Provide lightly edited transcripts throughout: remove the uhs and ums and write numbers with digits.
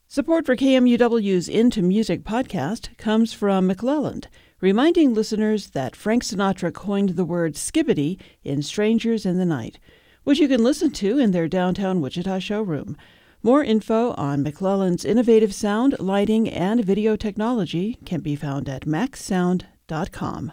Support for KMUW's Into Music podcast comes from McClelland, reminding listeners that Frank Sinatra coined the word skibbity in Strangers in the Night, which you can listen to in their downtown Wichita showroom. More info on McClelland's innovative sound, lighting, and video technology can be found at maxsound.com.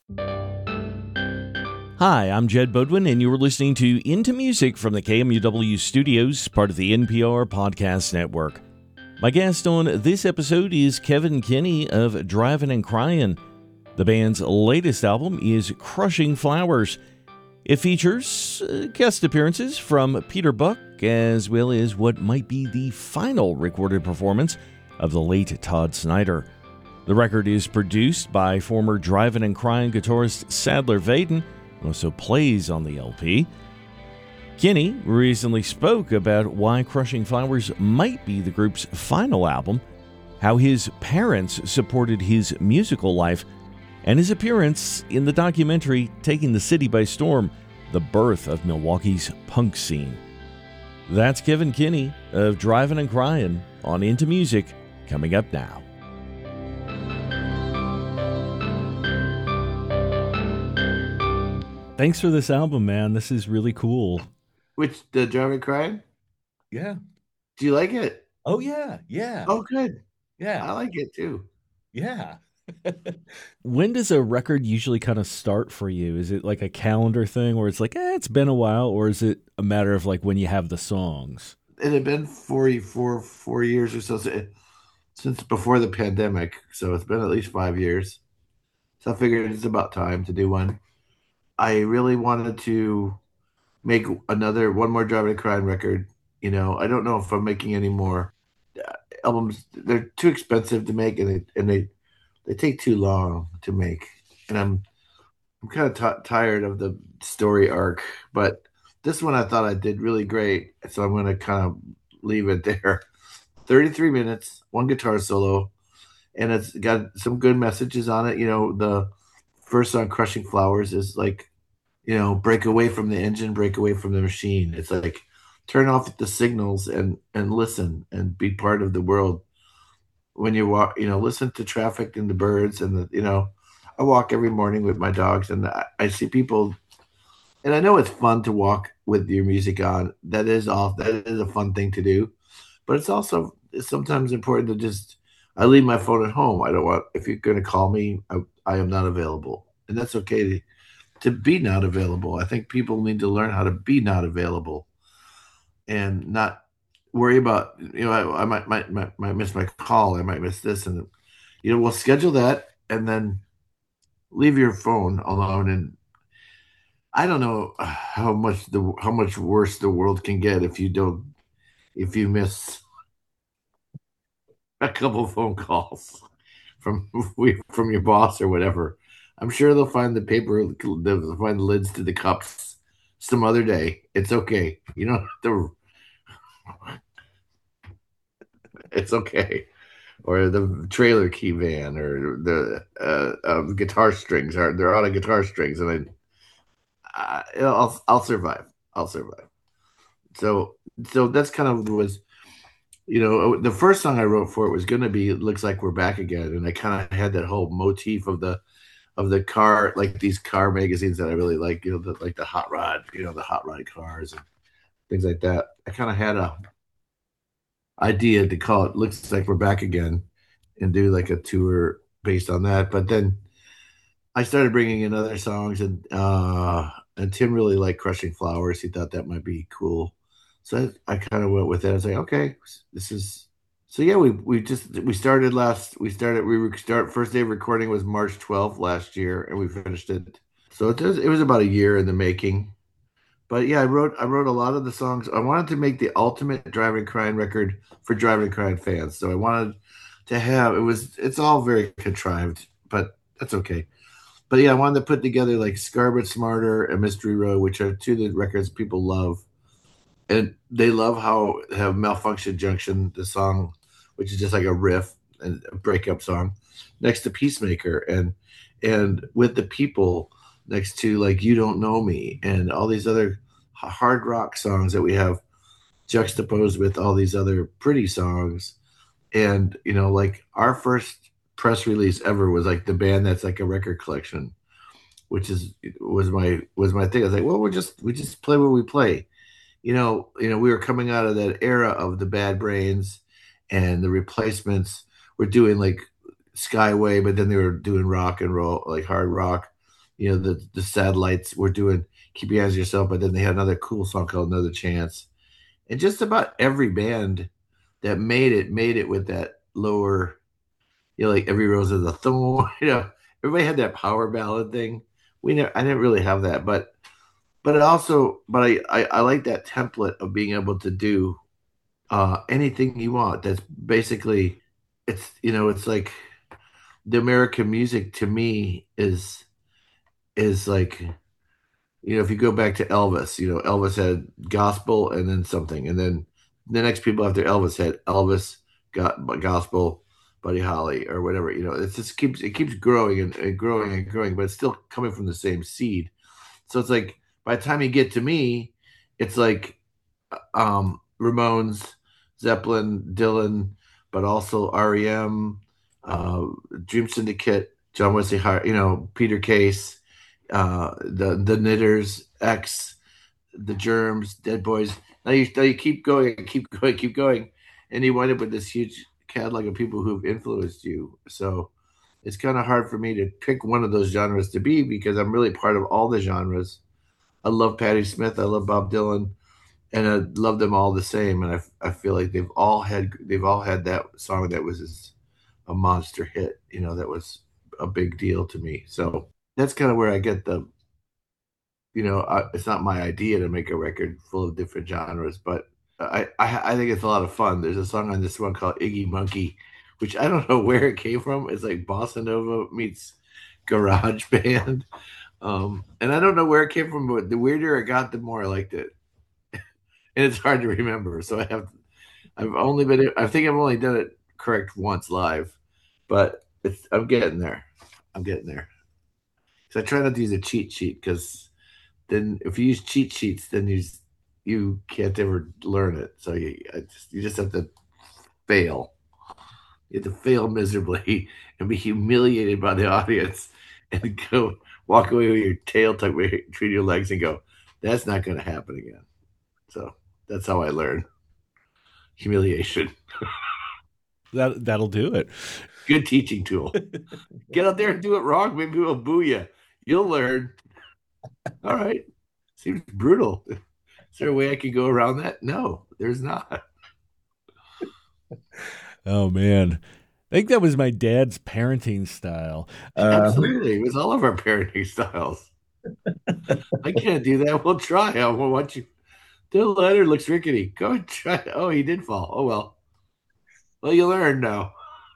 Hi, I'm Jed Bodwin, and you are listening to Into Music from the KMUW studios, part of the NPR Podcast Network. My guest on this episode is Kevin Kinney of Drivin' and Cryin'. The band's latest album is Crushing Flowers. It features guest appearances from Peter Buck, as well as what might be the final recorded performance of the late Todd Snider. The record is produced by former Drivin' and Cryin' guitarist Sadler Vaden, who also plays on the LP. Kinney recently spoke about why Crushing Flowers might be the group's final album, how his parents supported his musical life, and his appearance in the documentary Taking the City by Storm, the birth of Milwaukee's punk scene. That's Kevin Kinney of Drivin' and Cryin' on Into Music, coming up now. Thanks for this album, man. This is really cool. Which, the Drivin' and Cryin'? Yeah. Do you like it? Oh, yeah. Yeah. Oh, good. Yeah. I like it too. Yeah. When does a record usually kind of start for you? Is it like a calendar thing where it's like, it's been a while, or is it a matter of like when you have the songs? It had been 4 years or so since before the pandemic, so it's been at least 5 years. So I figured it's about time to do one. I really wanted to make one more Drivin' and Cryin' record. You know, I don't know if I'm making any more albums. They're too expensive to make, and they take too long to make. And I'm kind of tired of the story arc. But this one I thought I did really great, so I'm going to kind of leave it there. 33 minutes, one guitar solo, and it's got some good messages on it. You know, the first song, Crushing Flowers, is like, you know, break away from the engine, break away from the machine. It's like, turn off the signals and listen and be part of the world. When you walk, you know, listen to traffic and the birds I walk every morning with my dogs, and I see people, and I know it's fun to walk with your music on. That is a fun thing to do, but it's sometimes important to just, I leave my phone at home. If you're going to call me, I am not available, and that's okay to be not available. I think people need to learn how to be not available and not worry about, I might miss my call. I might miss this. And, we'll schedule that and then leave your phone alone. And I don't know how much worse the world can get if you miss a couple phone calls from your boss or whatever. I'm sure they'll find they'll find the lids to the cups some other day. It's okay. It's okay. Or the trailer key van, or the guitar strings they're out of guitar strings, and I'll survive. I'll survive. So that's kind of the first song I wrote for it was going to be "Looks Like We're Back Again," and I kind of had that whole motif of the car, like these car magazines that I really like, like the hot rod, the hot rod cars and things like that. I kind of had a idea to call it "Looks Like We're Back Again" and do like a tour based on that. But then I started bringing in other songs, and Tim really liked Crushing Flowers. He thought that might be cool. So I kind of went with it. I was like, okay, this is, so yeah, first day of recording was March 12th last year, and we finished it. So it was about a year in the making. But yeah, I wrote a lot of the songs. I wanted to make the ultimate Drivin' and Cryin' record for Drivin' and Cryin' fans. So I wanted to have, it's all very contrived, but that's okay. But yeah, I wanted to put together like Scarlet Smarter and Mystery Road, which are two of the records people love. And they love how have Malfunction Junction, the song, which is just like a riff and a breakup song, next to Peacemaker, and With the People next to like You Don't Know Me, and all these other hard rock songs that we have juxtaposed with all these other pretty songs And like our first press release ever was like the band that's like a record collection, which was my thing. I was like, well, we just play what we play. We were coming out of that era of the Bad Brains and the Replacements were doing like Skyway, but then they were doing rock and roll, like hard rock. The Satellites were doing Keep Your Hands on Yourself, but then they had another cool song called Another Chance. And just about every band that made it with that lower, like Every Rose is a Thorn. Everybody had that power ballad thing. I didn't really have that, but I like that template of being able to do anything you want. That's basically it's like the American music to me is like if you go back to Elvis, Elvis had gospel and then something, and then the next people after Elvis had Elvis, got gospel, Buddy Holly, or whatever. It keeps growing and growing and growing, but it's still coming from the same seed. So it's like by the time you get to me, it's like Ramones, Zeppelin, Dylan, but also REM, uh, Dream Syndicate, John Wesley Hart, Peter Case, the Knitters, X, the Germs, Dead Boys. Now you keep going and keep going, keep going, and you wind up with this huge catalog of people who've influenced you. So it's kind of hard for me to pick one of those genres to be because I'm really part of all the genres. I love Patti Smith, I love Bob Dylan, and I love them all the same. And I feel like they've all had that song that was a monster hit. That was a big deal to me. So that's kind of where I get it's not my idea to make a record full of different genres, but I think it's a lot of fun. There's a song on this one called Iggy Monkey, which I don't know where it came from. It's like bossa nova meets garage band. And I don't know where it came from, but the weirder it got, the more I liked it. And it's hard to remember. So I think I've only done it correct once live, but I'm getting there. I'm getting there. So I try not to use a cheat sheet because then if you use cheat sheets, then you can't ever learn it. So you just have to fail. You have to fail miserably and be humiliated by the audience and go walk away with your tail tucked between your legs and go, that's not going to happen again. So that's how I learn humiliation. That'll do it. Good teaching tool. Get out there and do it wrong. Maybe we'll boo you. You'll learn. All right. Seems brutal. Is there a way I could go around that? No, there's not. Oh man, I think that was my dad's parenting style. Absolutely. It was all of our parenting styles. I can't do that. We'll try. I will watch you. The letter looks rickety. Go and try. Oh, he did fall. Oh, well. Well, you learn now.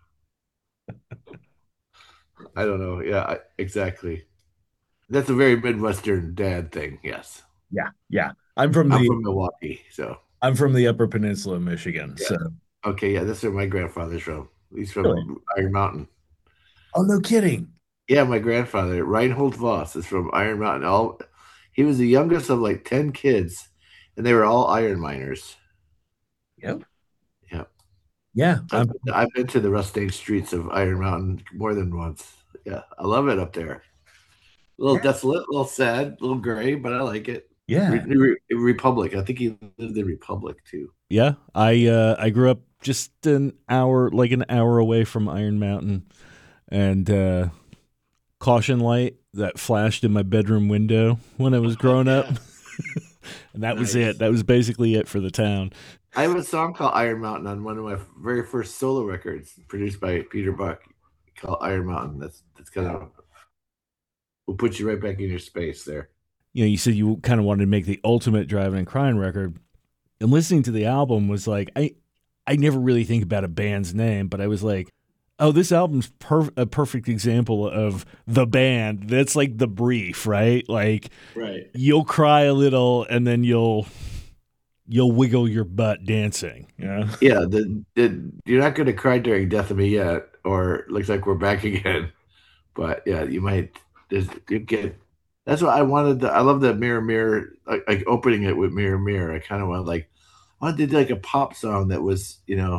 I don't know. Yeah, exactly. That's a very Midwestern dad thing. Yes. Yeah, yeah. I'm from I'm the from Milwaukee. So, I'm from the Upper Peninsula of Michigan. yeah. So, Okay. Yeah, that's where my grandfather's from. He's really? from Iron Mountain. Oh, no kidding. Yeah, my grandfather, Reinhold Voss, is from Iron Mountain. He was the youngest of like 10 kids, and they were all iron miners. Yep. Yeah. Yeah. I've been to the rusting streets of Iron Mountain more than once. Yeah, I love it up there. A little Yeah. desolate, a little sad, a little gray, but I like it. Yeah. Republic. I think he lived in Republic too. Yeah, I grew up just like an hour away from Iron Mountain, and caution light that flashed in my bedroom window when I was growing up, Yeah, and that was nice. it. That was basically it for the town. I have a song called Iron Mountain on one of my very first solo records produced by Peter Buck called Iron Mountain. That's kind of will put you right back in your space there. You said you kind of wanted to make the ultimate driving and crying record, and listening to the album was like I never really think about a band's name, but I was like, oh, this album's a perfect example of the band. That's like the brief, right? Like Right. you'll cry a little, and then you'll wiggle your butt dancing. Yeah. Yeah, you're not going to cry during Death of Me Yet, or looks like we're back again. But yeah, you might. You get. That's what I wanted. I love the Mirror Mirror, like opening it with Mirror Mirror. I kind of wanted to do like a pop song that was,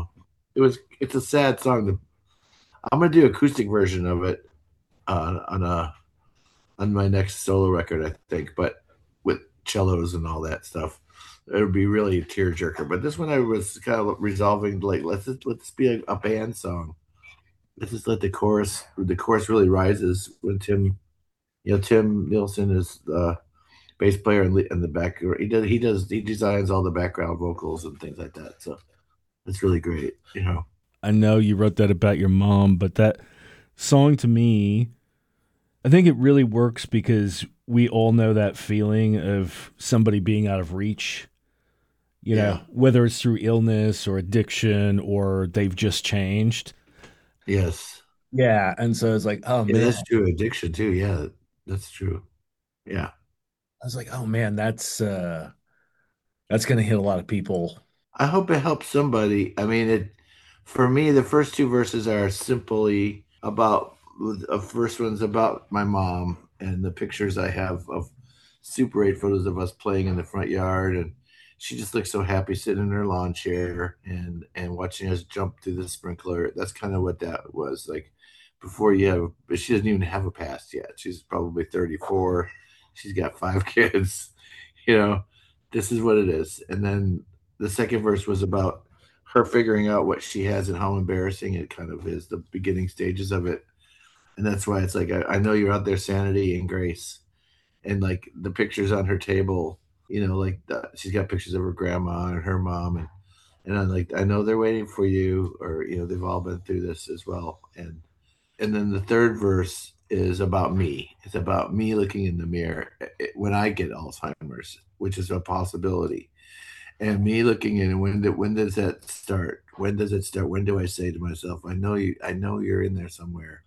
It's a sad song. I'm gonna do acoustic version of it on a on my next solo record, I think, but with cellos and all that stuff. It would be really a tearjerker. But this one I was kind of resolving, like, let this be a band song. Let's just let the chorus really rises when Tim Nielsen is the bass player and the back. He designs all the background vocals and things like that. So it's really great, you know. I know you wrote that about your mom, but that song to me, I think it really works because we all know that feeling of somebody being out of reach, you know, whether it's through illness or addiction or they've just changed. Yes. Yeah. And so it's like, oh Yeah, man. that's true. Addiction too. Yeah, that's true. Yeah. I was like, oh man, that's gonna hit a lot of people. I hope it helps somebody. I mean, it for me, the first two verses are simply about the first one's about my mom and the pictures I have of Super 8 photos of us playing in the front yard, and she just looks so happy sitting in her lawn chair and watching us jump through the sprinkler. That's kind of what that was like. Before you have, but she doesn't even have a past yet. She's probably 34. She's got five kids. You know, this is what it is. And then the second verse was about her figuring out what she has and how embarrassing it kind of is, the beginning stages of it. And that's why it's like, I know you're out there, Sanity and Grace. And like the pictures on her table, you know, like she's got pictures of her grandma and her mom. And I'm like, I know they're waiting for you, or, you know, they've all been through this as well. And then the third verse is about me. It's about me looking in the mirror when I get Alzheimer's, which is a possibility. And me looking in, and when does that start? When does it start? When do I say to myself, I know you, I know you're in there somewhere.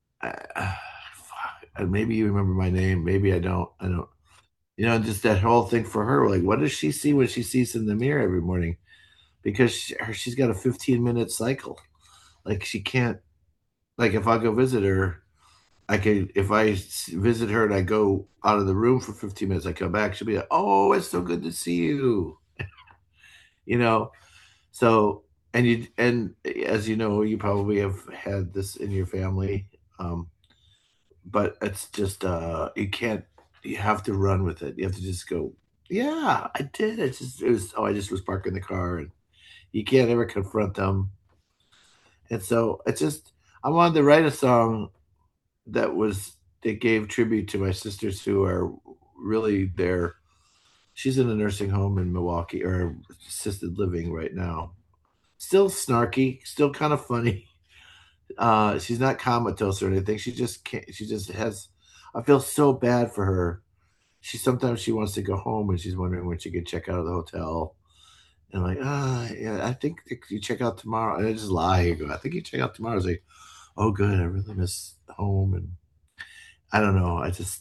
Maybe you remember my name. Maybe I don't. I don't. You know, just that whole thing for her. Like, what does she see when she sees in the mirror every morning? Because she's got a 15-minute cycle. Like she can't. Like if I go visit her, I could. If I visit her and I go out of the room for 15 minutes, I come back. She'll be like, "Oh, it's so good to see you." You know. So and as you know, you probably have had this in your family. But it's just you can't, you have to run with it. You have to just go, yeah, I did. It was, oh, I just was parking the car, and you can't ever confront them. And so it's just, I wanted to write a song that gave tribute to my sisters who are really there. She's in a nursing home in Milwaukee, or assisted living right now. Still snarky, still kind of funny. She's not comatose or anything. She just can't. She just has. I feel so bad for her. Sometimes she wants to go home and she's wondering when she can check out of the hotel. And I'm like, yeah, I think you check out tomorrow. And I just lie. I go, I think you check out tomorrow. I was like, oh, good. I really miss home. And I don't know.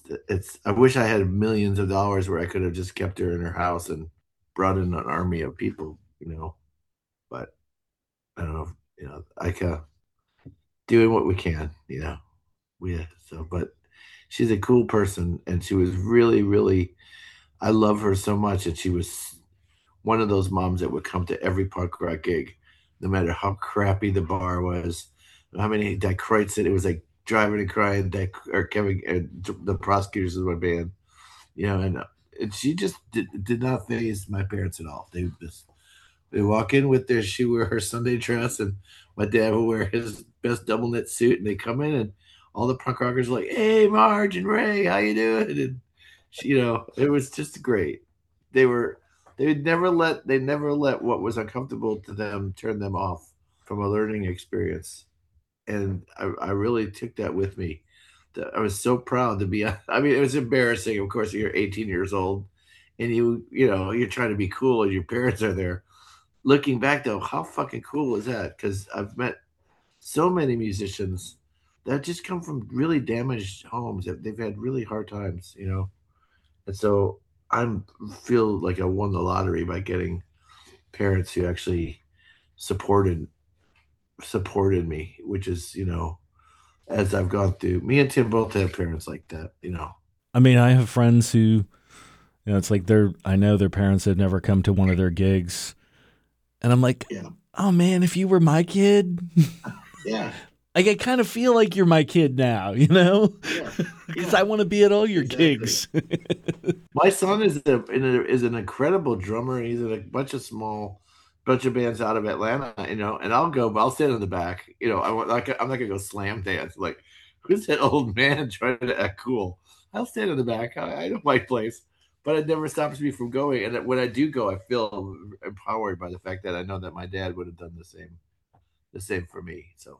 I wish I had millions of dollars where I could have just kept her in her house and brought in an army of people, you know. But I don't know. You know, I can doing what we can, you know. But she's a cool person, and she was really, really. I love her so much, and she was one of those moms that would come to every punk rock gig, no matter how crappy the bar was. How many Dick Kreutz said it was like driving and crying. Or Kevin, the Prosecutors is my band, you know, and she just did not faze my parents at all. They walk in with she wear her Sunday dress, and my dad will wear his best double knit suit, and they come in, and all the punk rockers are like, "Hey, Marge and Ray, how you doing?" And she, you know, it was just great. They never let what was uncomfortable to them turn them off from a learning experience, and I really took that with me. I was so proud to be. I mean, it was embarrassing. Of course, you're 18 years old, and you know, you're trying to be cool, and your parents are there. Looking back though, how fucking cool is that? Because I've met so many musicians that just come from really damaged homes. They've had really hard times, you know. And so I feel like I won the lottery by getting parents who actually supported supported me, which is, you know, as I've gone through. Me and Tim both have parents like that, you know. I mean, I have friends who, you know, it's like I know their parents have never come to one of their gigs. And I'm like, Yeah. oh man, if you were my kid, Yeah, like I kind of feel like you're my kid now, you know, yeah, because I yeah, want to be at all your exactly. gigs. My son is an incredible drummer. He's in a bunch of bands out of Atlanta, and I'll go, but I'll stand in the back. I'm not gonna go slam dance. Like, who's that old man trying to act cool? I'll stand in the back. I know my place, but it never stops me from going. And when I do go, I feel empowered by the fact that I know that my dad would have done the same for me. So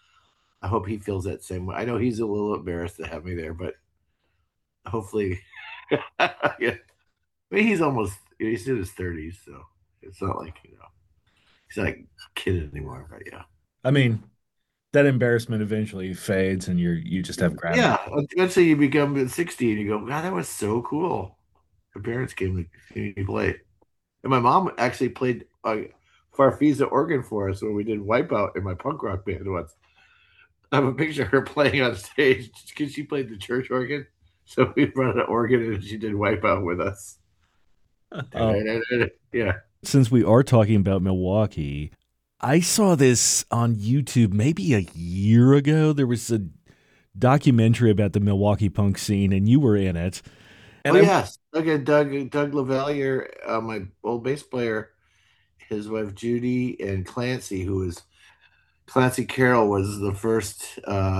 I hope he feels that same way. I know he's a little embarrassed to have me there, but hopefully, yeah. I mean, he's in his 30s, so it's not like, he's not a kid anymore, but yeah. I mean, that embarrassment eventually fades and you just have gratitude. Yeah, eventually you become 60 and you go, God, that was so cool. My parents came to see me play. And my mom actually played Farfisa organ for us when we did Wipeout in my punk rock band once. I have a picture of her playing on stage because she played the church organ. So we brought an organ and she did Wipeout with us. Oh, Yeah. Since we are talking about Milwaukee, I saw this on YouTube maybe a year ago. There was a documentary about the Milwaukee punk scene, and you were in it. Oh And I, yes. Okay, Doug Lavalier, my old bass player, his wife Judy, and Clancy, who was Clancy Carroll was the first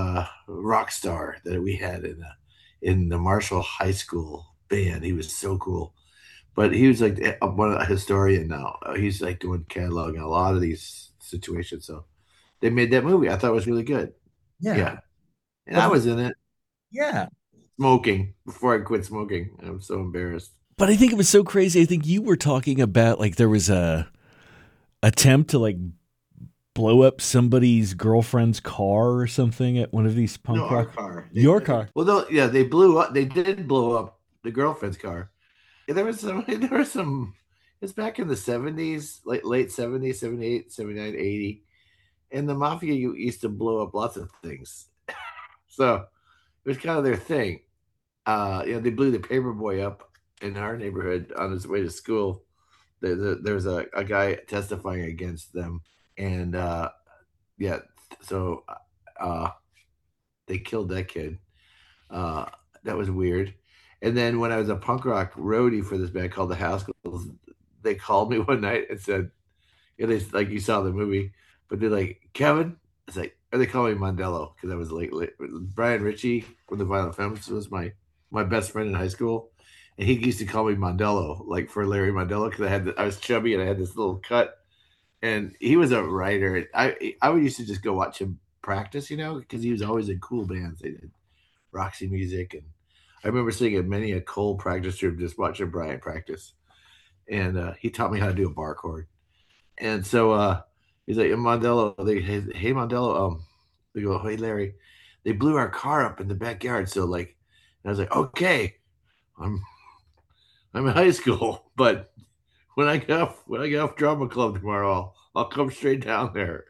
rock star that we had in the Marshall High School band. He was so cool, but he was like a historian now. He's like doing cataloging a lot of these situations. So they made that movie. I thought it was really good. yeah. Yeah, and But I was in it yeah. smoking before I quit smoking. I'm so embarrassed. but I think it was so crazy. I think you were talking about like there was a attempt to like blow up somebody's girlfriend's car or something at one of these No, punk our rock. car. Your car. Well, no, yeah, they blew up. They did blow up the girlfriend's car. There was some. There was some. It's back in the 70s, late 70s, 78, 79, 80, and the mafia used to blow up lots of things. So it was kind of their thing. They blew the paperboy up in our neighborhood on his way to school. There's a guy testifying against them, and yeah, so uh, they killed that kid. Uh, that was weird. And then when I was a punk rock roadie for this band called the Haskell's, they called me one night and said, they like you saw the movie, but they're like, Kevin, it's like, or they call me Mondello because I was late. Brian Ritchie from the Violent Femmes was my best friend in high school, and he used to call me Mondello, like for Larry Mondello, because I was chubby and I had this little cut, and he was a writer. I would used to just go watch him practice, because he was always in cool bands. They did Roxy Music, and I remember sitting at many a Cole practice room just watching Brian practice, and he taught me how to do a bar chord. And so he's like, Mondello, hey Mondello, they go, hey Larry, they blew our car up in the backyard. So like, and I was like, okay, I'm I'm in high school, but when I get off drama club tomorrow, I'll come straight down there.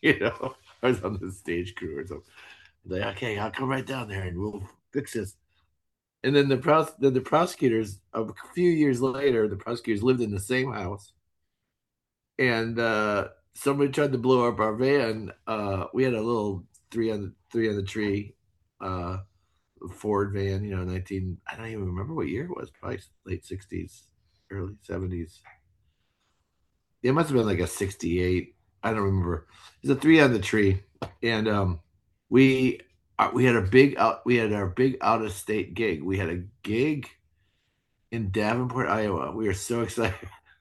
I was on the stage crew or something. Like, okay, I'll come right down there and we'll fix this. And then the prosecutors, a few years later, the prosecutors lived in the same house, and somebody tried to blow up our van. We had a little three on the tree uh, Ford van, 19. I don't even remember what year it was. Probably late 60s, early 70s. It must have been like a 68. I don't remember. It's a three on the tree, and we we had our big out of state gig. We had a gig in Davenport, Iowa. We were so excited.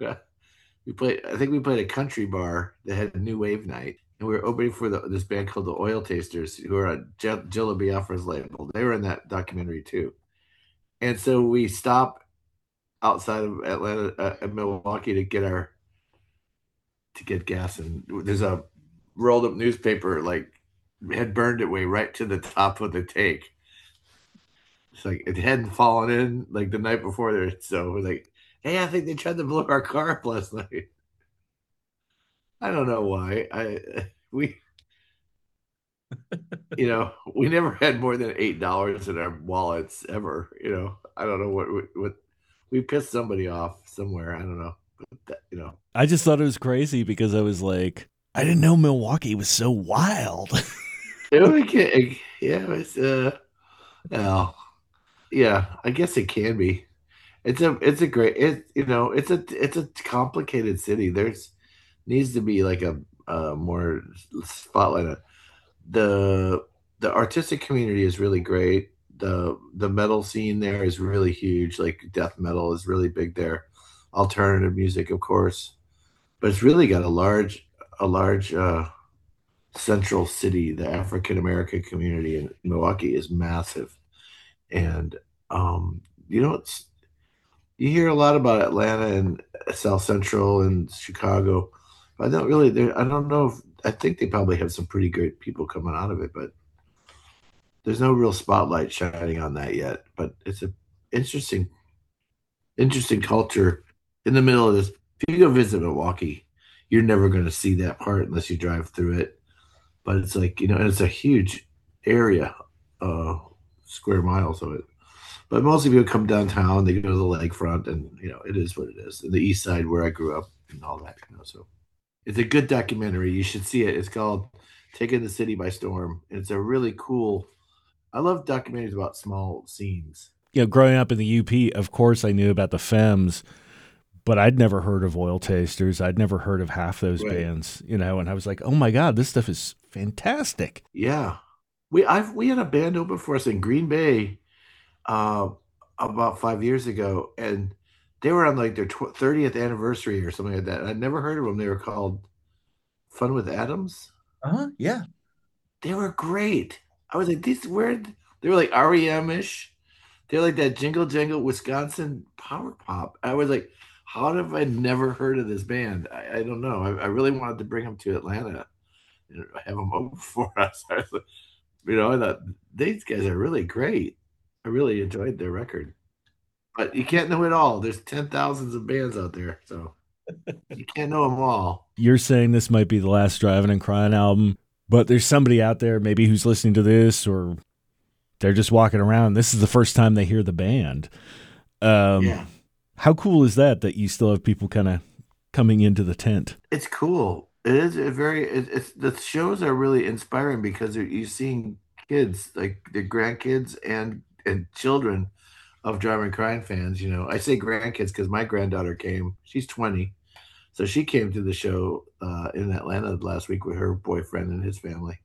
I think we played a country bar that had a new wave night, and we were opening for this band called the Oil Tasters, who are on Jilla Biafra's label. They were in that documentary too. And so we stopped outside of Atlanta, Milwaukee, to get gas, and there's a rolled up newspaper like had burned its way right to the top of the take. It's like it hadn't fallen in like the night before there. So we're like, hey, I think they tried to blow our car up last night. I don't know why. We never had more than $8 in our wallets ever. I don't know what we pissed somebody off somewhere. I don't know. you know. I just thought it was crazy because I was like, I didn't know Milwaukee was so wild. Yeah, it's well, yeah, I guess it can be. It's a great it's a complicated city. There's needs to be like a more spotlight on the the artistic community is really great. The metal scene there is really huge. Like death metal is really big there. Alternative music, of course, but it's really got a large central city. The African American community in Milwaukee is massive, and um, you know it's you hear a lot about Atlanta and South Central and Chicago, but I don't really. I don't know if I think they probably have some pretty great people coming out of it, but there's no real spotlight shining on that yet. But it's a interesting, interesting culture in the middle of this. If you go visit Milwaukee, you're never going to see that part unless you drive through it. But it's like and it's a huge area, uh, square miles of it. But most people come downtown, they go to the lakefront, and it is what it is. The East Side, where I grew up, and all that. So it's a good documentary. You should see it. It's called "Taking the City by Storm." And it's a really cool. I love documentaries about small scenes. Growing up in the UP, of course, I knew about the Femmes, but I'd never heard of Oil Tasters. I'd never heard of half those Right. bands, and I was like, oh my God, this stuff is fantastic. Yeah, we had a band open for us in Green Bay uh, about 5 years ago, and they were on like their 30th anniversary or something like that. I'd never heard of them. They were called Fun with Atoms. Yeah. They were great. I was like, these weird. They were like REM-ish. They're like that jingle jangle Wisconsin power pop. I was like, how have I never heard of this band? I don't know. I really wanted to bring them to Atlanta and have them over for us. I was like, I thought these guys are really great. I really enjoyed their record. But you can't know it all. There's 10,000s of bands out there, so you can't know them all. You're saying this might be the last Driving and Crying album, but there's somebody out there maybe who's listening to this, or they're just walking around. This is the first time they hear the band. Yeah. How cool is that you still have people kind of coming into the tent? It's cool. It is a very it's the shows are really inspiring because you're seeing kids, like the grandkids and children of Driving Crying fans. I say grandkids because my granddaughter came. She's 20, so she came to the show in Atlanta last week with her boyfriend and his family.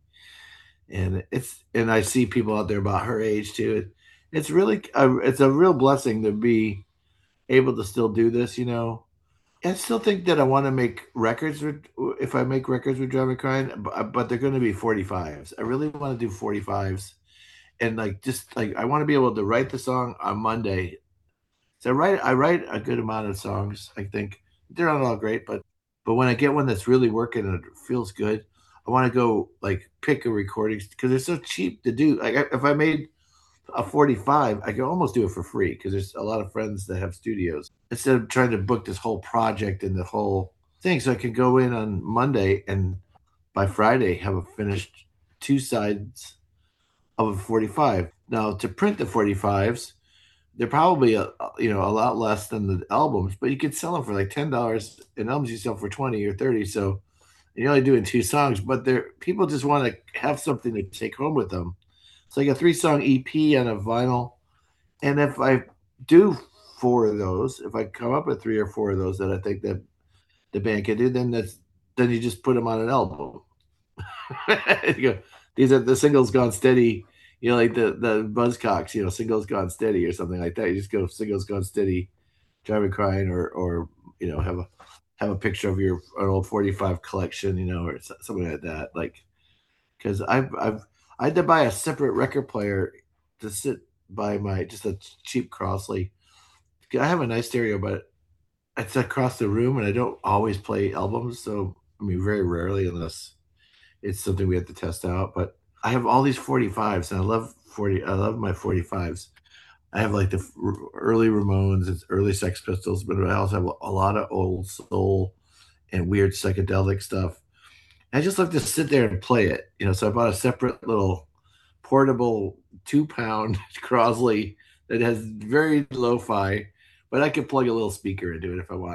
And I see people out there about her age too. It's really it's a real blessing to be able to still do this. I still think that I want to make records if I make records with Driving Crying, but they're going to be 45s. I really want to do 45s, and like just like I want to be able to write the song on Monday. So I write a good amount of songs. I think they're not all great, but when I get one that's really working and it feels good, I want to go like pick a recording because they're so cheap to do. Like if I made a 45, I could almost do it for free because there's a lot of friends that have studios. Instead of trying to book this whole project and the whole thing, so I could go in on Monday and by Friday have a finished two sides of a 45. Now to print the 45s, they're probably a lot less than the albums, but you could sell them for like $10. And albums you sell for 20 or 30. So you're only doing two songs, but people just want to have something to take home with them. It's like a 3-song EP on a vinyl. And if I do four of those, if I come up with three or four of those that I think that the band can do, then you just put them on an album. You go, these are the singles gone steady, like the Buzzcocks, singles gone steady or something like that. You just go singles gone steady, Driving Crying, or have a picture of an old 45 collection, or something like that. Like, because I had to buy a separate record player to sit by just a cheap Crossley. I have a nice stereo, but it's across the room, and I don't always play albums. So I mean, very rarely, unless it's something we have to test out. But I have all these 45s, and I love my 45s. I have like the early Ramones, it's early Sex Pistols, but I also have a lot of old soul and weird psychedelic stuff. I just like to sit there and play it, So I bought a separate little portable 2-pound Crosley that has very lo-fi, but I can plug a little speaker into it if I want.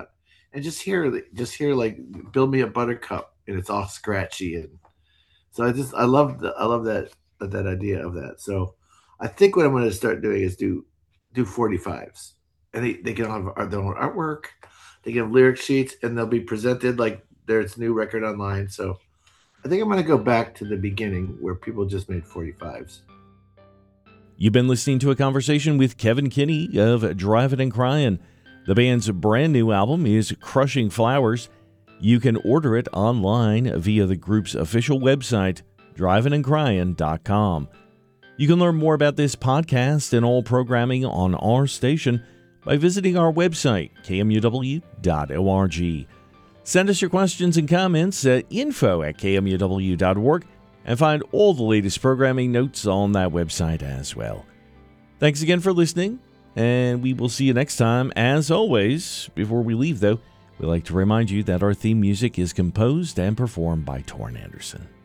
and just hear like build me a buttercup, and it's all scratchy, and so I love that idea of that. So I think what I'm going to start doing is do 45s, and they can have their own artwork, they can have lyric sheets, and they'll be presented like there's new record online. So I think I'm going to go back to the beginning where people just made 45s. You've been listening to a conversation with Kevin Kinney of Drivin' and Cryin'. The band's brand new album is Crushing Flowers. You can order it online via the group's official website, drivinandcryin.com. You can learn more about this podcast and all programming on our station by visiting our website, kmuw.org. Send us your questions and comments at info@kmuw.org and find all the latest programming notes on that website as well. Thanks again for listening, and we will see you next time. As always, before we leave, though, we'd like to remind you that our theme music is composed and performed by Torrin Anderson.